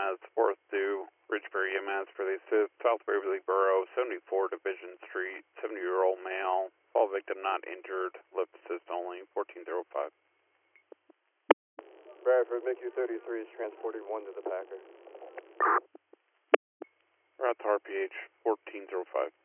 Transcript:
EMS, 4th due, Ridgebury EMS for the assist, South Waverly Borough, 74 Division Street, 70-year-old male, fall victim not injured, left assist only, 1405. Bradford, MiQ-33 is transporting 1 to the Packer. We're at the RPH, 1405.